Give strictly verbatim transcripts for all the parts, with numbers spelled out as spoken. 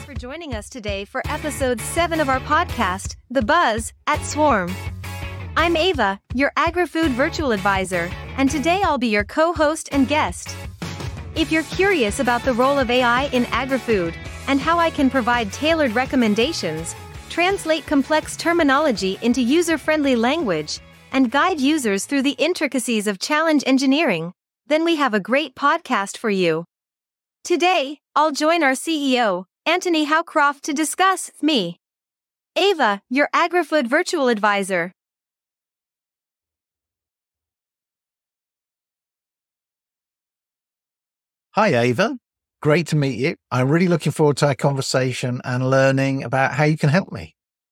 for joining us today for episode seven of our podcast, The Buzz at Swarm. I'm Ava, your agri-food virtual advisor, and today I'll be your co-host and guest. If you're curious about the role of A I in agri-food and how I can provide tailored recommendations, translate complex terminology into user-friendly language, and guide users through the intricacies of challenge engineering, then we have a great podcast for you. Today, I'll join our C E O, Anthony Howcroft, to discuss me, Ava, your agri-food virtual advisor. Hi, Ava. Great to meet you. I'm really looking forward to our conversation and learning about how you can help me.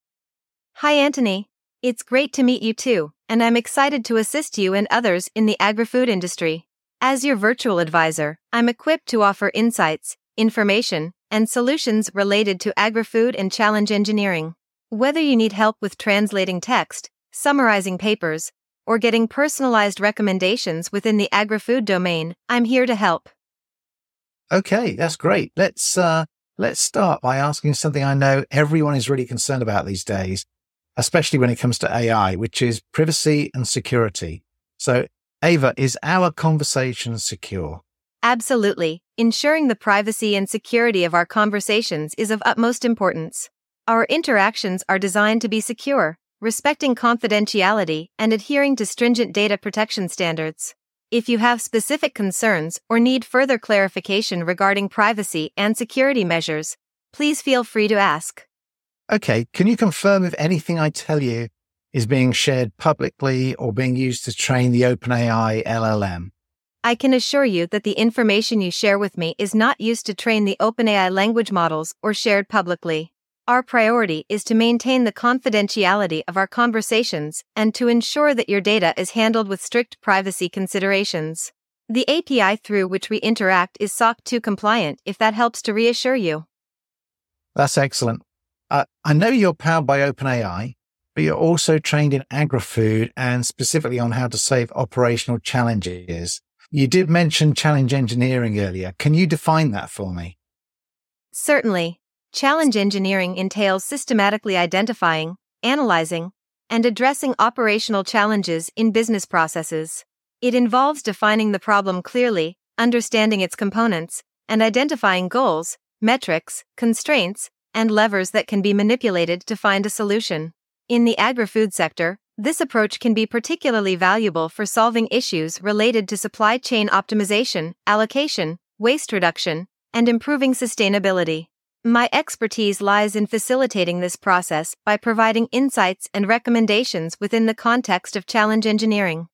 Hi, Anthony. It's great to meet you too, and I'm excited to assist you and others in the agri-food industry. As your virtual advisor, I'm equipped to offer insights, information, and solutions related to agri-food and challenge engineering. Whether you need help with translating text, summarizing papers, or getting personalized recommendations within the agri-food domain, I'm here to help. Okay, that's great. Let's uh, let's start by asking something I know everyone is really concerned about these days, especially when it comes to A I, which is privacy and security. So, Ava, is our conversation secure? Absolutely. Ensuring the privacy and security of our conversations is of utmost importance. Our interactions are designed to be secure, respecting confidentiality and adhering to stringent data protection standards. If you have specific concerns or need further clarification regarding privacy and security measures, please feel free to ask. Okay, can you confirm if anything I tell you is being shared publicly or being used to train the OpenAI L L M? I can assure you that the information you share with me is not used to train the OpenAI language models or shared publicly. Our priority is to maintain the confidentiality of our conversations and to ensure that your data is handled with strict privacy considerations. The A P I through which we interact is S O C two compliant, if that helps to reassure you. That's excellent. Uh, I know you're powered by OpenAI, but you're also trained in agri-food and specifically on how to save operational challenges. You did mention challenge engineering earlier. Can you define that for me? Certainly. Challenge engineering entails systematically identifying, analyzing, and addressing operational challenges in business processes. It involves defining the problem clearly, understanding its components, and identifying goals, metrics, constraints, and levers that can be manipulated to find a solution. In the agri-food sector, this approach can be particularly valuable for solving issues related to supply chain optimization, allocation, waste reduction, and improving sustainability. My expertise lies in facilitating this process by providing insights and recommendations within the context of challenge engineering.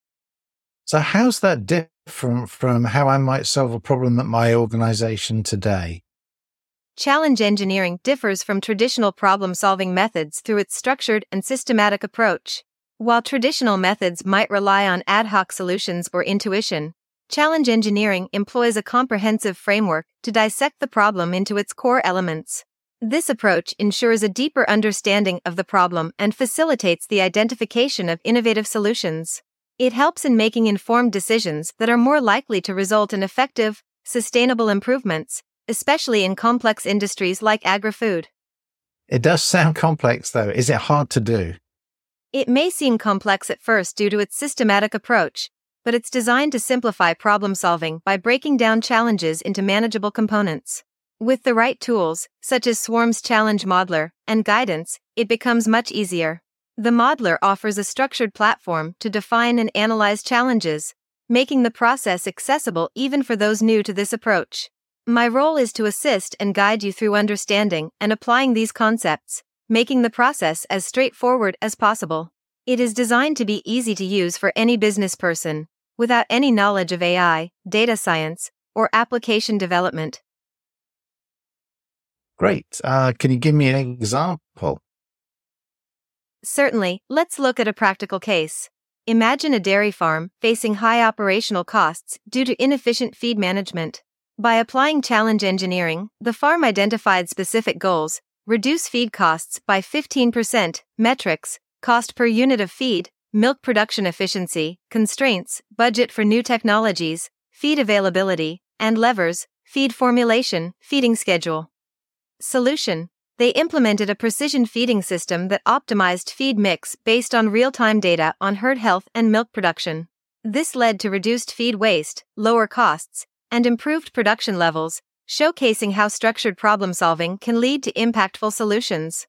So how's that different from how I might solve a problem at my organization today? Challenge engineering differs from traditional problem-solving methods through its structured and systematic approach. While traditional methods might rely on ad hoc solutions or intuition, challenge engineering employs a comprehensive framework to dissect the problem into its core elements. This approach ensures a deeper understanding of the problem and facilitates the identification of innovative solutions. It helps in making informed decisions that are more likely to result in effective, sustainable improvements, especially in complex industries like agri-food. It does sound complex, though. Is it hard to do? It may seem complex at first due to its systematic approach, but it's designed to simplify problem-solving by breaking down challenges into manageable components. With the right tools, such as Swarm's Challenge Modeler, and guidance, it becomes much easier. The modeler offers a structured platform to define and analyze challenges, making the process accessible even for those new to this approach. My role is to assist and guide you through understanding and applying these concepts, making the process as straightforward as possible. It is designed to be easy to use for any business person, without any knowledge of A I, data science, or application development. Great. Uh, can you give me an example? Certainly, let's look at a practical case. Imagine a dairy farm facing high operational costs due to inefficient feed management. By applying challenge engineering, the farm identified specific goals: reduce feed costs by fifteen percent, metrics, cost per unit of feed, milk production efficiency, constraints, budget for new technologies, feed availability, and levers, feed formulation, feeding schedule. Solution: they implemented a precision feeding system that optimized feed mix based on real-time data on herd health and milk production. This led to reduced feed waste, lower costs, and improved production levels, showcasing how structured problem-solving can lead to impactful solutions.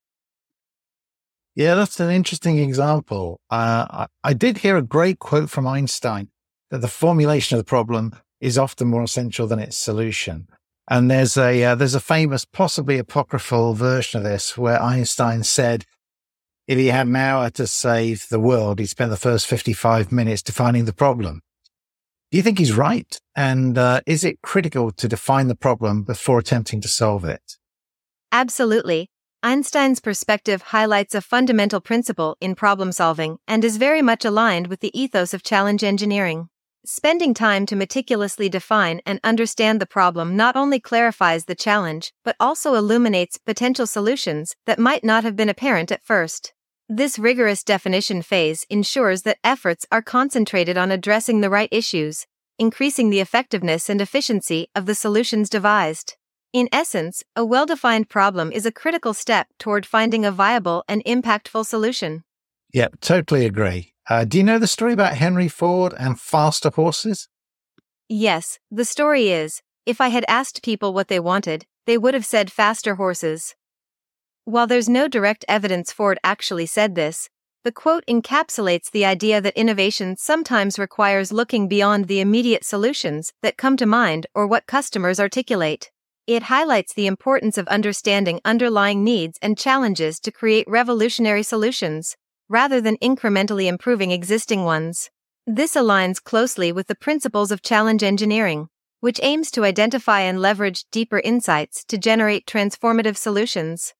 Yeah, that's an interesting example. Uh, I, I did hear a great quote from Einstein that the formulation of the problem is often more essential than its solution. And there's a uh, there's a famous, possibly apocryphal version of this where Einstein said if he had an hour to save the world, he'd spend the first fifty-five minutes defining the problem. Do you think he's right? And uh, is it critical to define the problem before attempting to solve it? Absolutely. Einstein's perspective highlights a fundamental principle in problem solving and is very much aligned with the ethos of challenge engineering. Spending time to meticulously define and understand the problem not only clarifies the challenge, but also illuminates potential solutions that might not have been apparent at first. This rigorous definition phase ensures that efforts are concentrated on addressing the right issues, increasing the effectiveness and efficiency of the solutions devised. In essence, a well-defined problem is a critical step toward finding a viable and impactful solution. Yep, totally agree. Uh, do you know the story about Henry Ford and faster horses? Yes, the story is, if I had asked people what they wanted, they would have said faster horses. While there's no direct evidence Ford actually said this, the quote encapsulates the idea that innovation sometimes requires looking beyond the immediate solutions that come to mind or what customers articulate. It highlights the importance of understanding underlying needs and challenges to create revolutionary solutions, rather than incrementally improving existing ones. This aligns closely with the principles of challenge engineering, which aims to identify and leverage deeper insights to generate transformative solutions.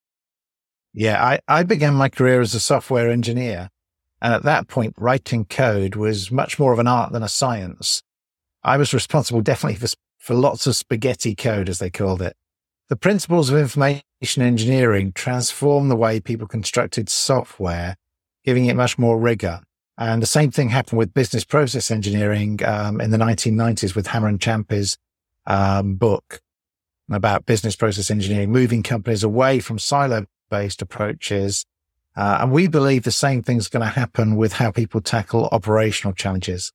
Yeah, I, I began my career as a software engineer, and at that point, writing code was much more of an art than a science. I was responsible definitely for, for lots of spaghetti code, as they called it. The principles of information engineering transformed the way people constructed software, giving it much more rigor. And the same thing happened with business process engineering um, in the nineteen nineties with Hammer and Champy's um, book about business process engineering, moving companies away from silo-based approaches. Uh, and we believe the same thing's going to happen with how people tackle operational challenges.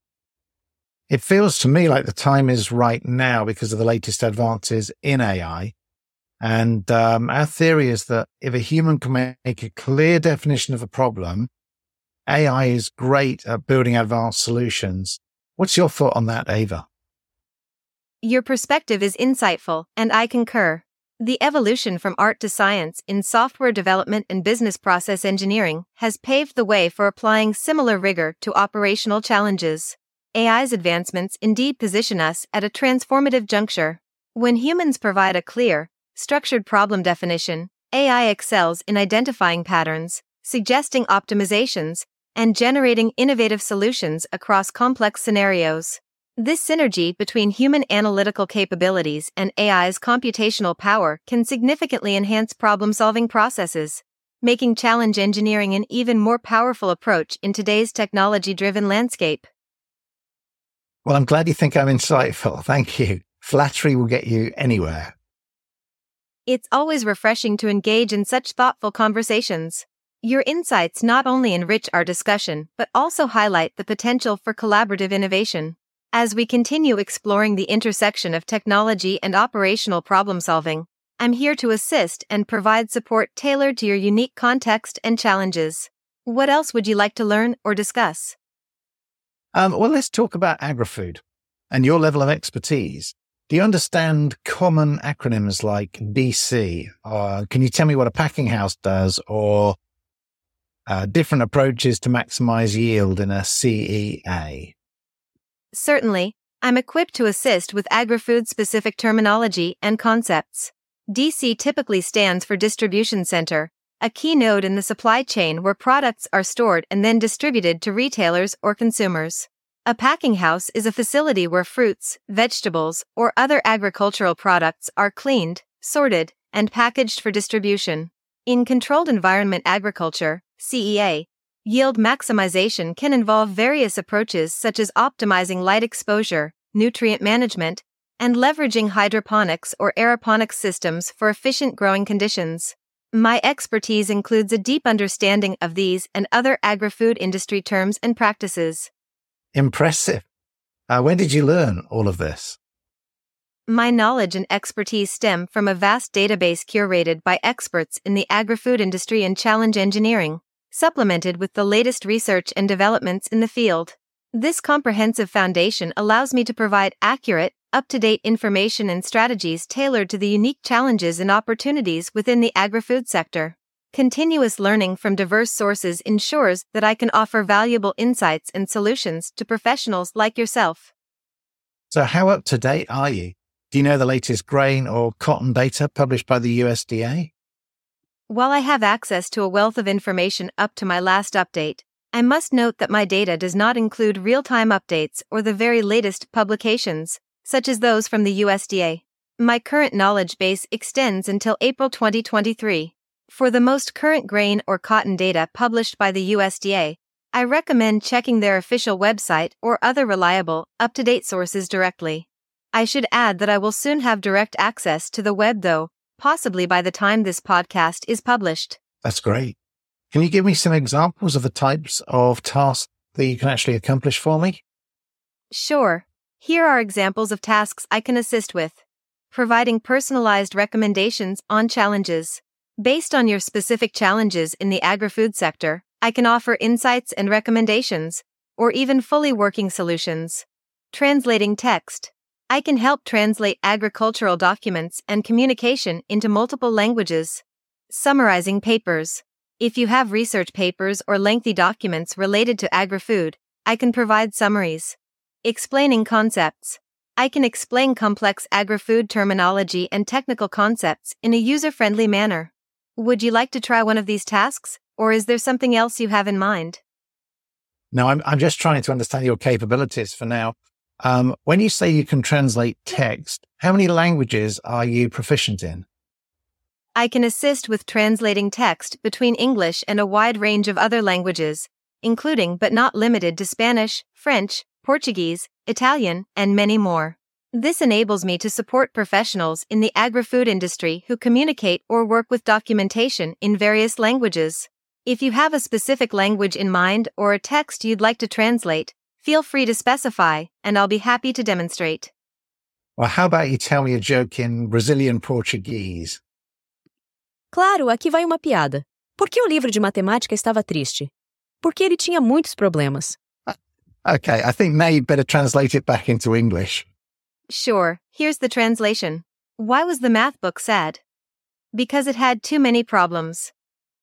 It feels to me like the time is right now because of the latest advances in A I. And um, our theory is that if a human can make a clear definition of a problem, A I is great at building advanced solutions. What's your thought on that, Ava? Your perspective is insightful, and I concur. The evolution from art to science in software development and business process engineering has paved the way for applying similar rigor to operational challenges. A I's advancements indeed position us at a transformative juncture. When humans provide a clear, structured problem definition, A I excels in identifying patterns, suggesting optimizations, and generating innovative solutions across complex scenarios. This synergy between human analytical capabilities and A I's computational power can significantly enhance problem-solving processes, making challenge engineering an even more powerful approach in today's technology-driven landscape. Well, I'm glad you think I'm insightful. Thank you. Flattery will get you anywhere. It's always refreshing to engage in such thoughtful conversations. Your insights not only enrich our discussion, but also highlight the potential for collaborative innovation. As we continue exploring the intersection of technology and operational problem-solving, I'm here to assist and provide support tailored to your unique context and challenges. What else would you like to learn or discuss? Um, well, let's talk about agri-food and your level of expertise. Do you understand common acronyms like D C? Or can you tell me what a packing house does, or uh, different approaches to maximize yield in a C E A? Certainly, I'm equipped to assist with agri-food specific terminology and concepts. D C typically stands for Distribution Center, a key node in the supply chain where products are stored and then distributed to retailers or consumers. A packing house is a facility where fruits, vegetables, or other agricultural products are cleaned, sorted, and packaged for distribution. In controlled environment agriculture, C E A, yield maximization can involve various approaches such as optimizing light exposure, nutrient management, and leveraging hydroponics or aeroponics systems for efficient growing conditions. My expertise includes a deep understanding of these and other agri-food industry terms and practices. Impressive. Uh, when did you learn all of this? My knowledge and expertise stem from a vast database curated by experts in the agri-food industry and challenge engineering, supplemented with the latest research and developments in the field. This comprehensive foundation allows me to provide accurate, up-to-date information and strategies tailored to the unique challenges and opportunities within the agri-food sector. Continuous learning from diverse sources ensures that I can offer valuable insights and solutions to professionals like yourself. So how up-to-date are you? Do you know the latest grain or cotton data published by the U S D A? While I have access to a wealth of information up to my last update, I must note that my data does not include real-time updates or the very latest publications, such as those from the U S D A. My current knowledge base extends until April twenty twenty-three. For the most current grain or cotton data published by the U S D A, I recommend checking their official website or other reliable, up-to-date sources directly. I should add that I will soon have direct access to the web though, possibly by the time this podcast is published. That's great. Can you give me some examples of the types of tasks that you can actually accomplish for me? Sure. Here are examples of tasks I can assist with. Providing personalized recommendations on challenges. Based on your specific challenges in the agri-food sector, I can offer insights and recommendations, or even fully working solutions. Translating text. I can help translate agricultural documents and communication into multiple languages. Summarizing papers. If you have research papers or lengthy documents related to agri-food, I can provide summaries. Explaining concepts. I can explain complex agri-food terminology and technical concepts in a user-friendly manner. Would you like to try one of these tasks, or is there something else you have in mind? No, I'm, I'm just trying to understand your capabilities for now. Um, when you say you can translate text, how many languages are you proficient in? I can assist with translating text between English and a wide range of other languages, including but not limited to Spanish, French, Portuguese, Italian, and many more. This enables me to support professionals in the agri-food industry who communicate or work with documentation in various languages. If you have a specific language in mind or a text you'd like to translate, feel free to specify, and I'll be happy to demonstrate. Well, how about you tell me a joke in Brazilian Portuguese? Claro, aqui vai uma piada. Por que o livro de matemática estava triste? Porque ele tinha muitos problemas. Okay, I think now you'd better translate it back into English. Sure, here's the translation. Why was the math book sad? Because it had too many problems.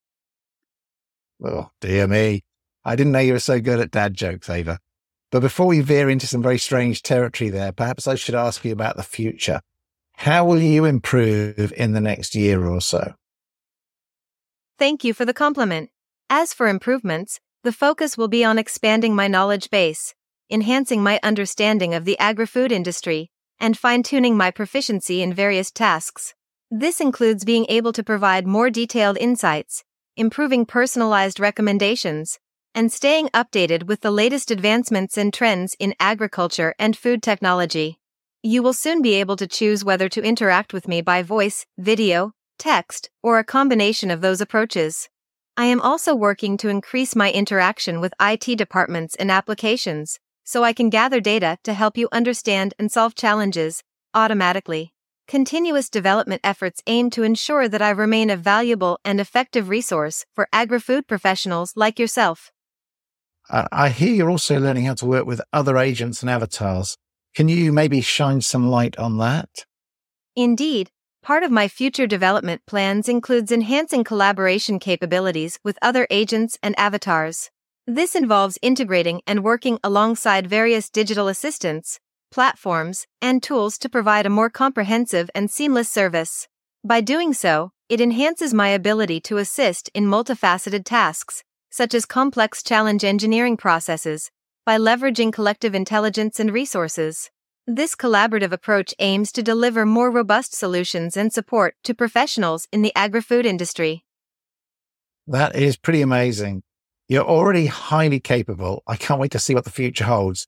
Oh, dear me. I didn't know you were so good at dad jokes, Ava. But before we veer into some very strange territory there, perhaps I should ask you about the future. How will you improve in the next year or so? Thank you for the compliment. As for improvements, the focus will be on expanding my knowledge base, enhancing my understanding of the agri-food industry, and fine-tuning my proficiency in various tasks. This includes being able to provide more detailed insights, improving personalized recommendations, and staying updated with the latest advancements and trends in agriculture and food technology. You will soon be able to choose whether to interact with me by voice, video, text, or a combination of those approaches. I am also working to increase my interaction with I T departments and applications, so I can gather data to help you understand and solve challenges automatically. Continuous development efforts aim to ensure that I remain a valuable and effective resource for agri-food professionals like yourself. Uh, I hear you're also learning how to work with other agents and avatars. Can you maybe shine some light on that? Indeed, part of my future development plans includes enhancing collaboration capabilities with other agents and avatars. This involves integrating and working alongside various digital assistants, platforms, and tools to provide a more comprehensive and seamless service. By doing so, it enhances my ability to assist in multifaceted tasks, such as complex challenge engineering processes, by leveraging collective intelligence and resources. This collaborative approach aims to deliver more robust solutions and support to professionals in the agri-food industry. That is pretty amazing. You're already highly capable. I can't wait to see what the future holds.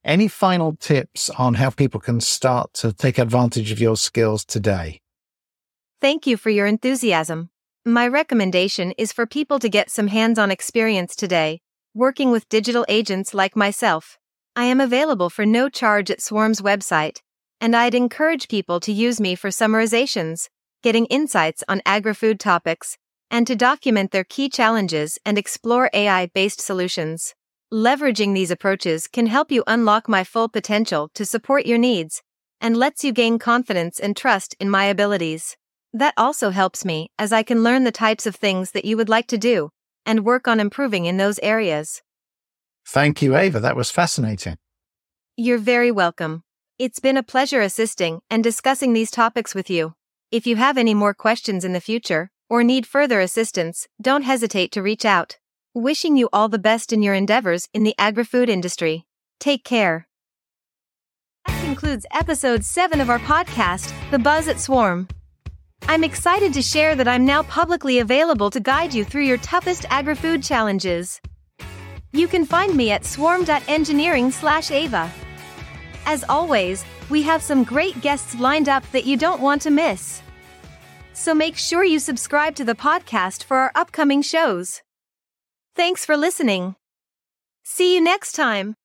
Any final tips on how people can start to take advantage of your skills today? Thank you for your enthusiasm. My recommendation is for people to get some hands-on experience today, working with digital agents like myself. I am available for no charge at Swarm's website, and I'd encourage people to use me for summarizations, getting insights on agri-food topics, and to document their key challenges and explore A I-based solutions. Leveraging these approaches can help you unlock my full potential to support your needs, and lets you gain confidence and trust in my abilities. That also helps me, as I can learn the types of things that you would like to do, and work on improving in those areas. Thank you, Ava. That was fascinating. You're very welcome. It's been a pleasure assisting and discussing these topics with you. If you have any more questions in the future, or need further assistance, don't hesitate to reach out. Wishing you all the best in your endeavors in the agri-food industry. Take care. That concludes episode seven of our podcast, The Buzz at Swarm. I'm excited to share that I'm now publicly available to guide you through your toughest agri-food challenges. You can find me at swarm.engineering slash Ava. As always, we have some great guests lined up that you don't want to miss. So make sure you subscribe to the podcast for our upcoming shows. Thanks for listening. See you next time.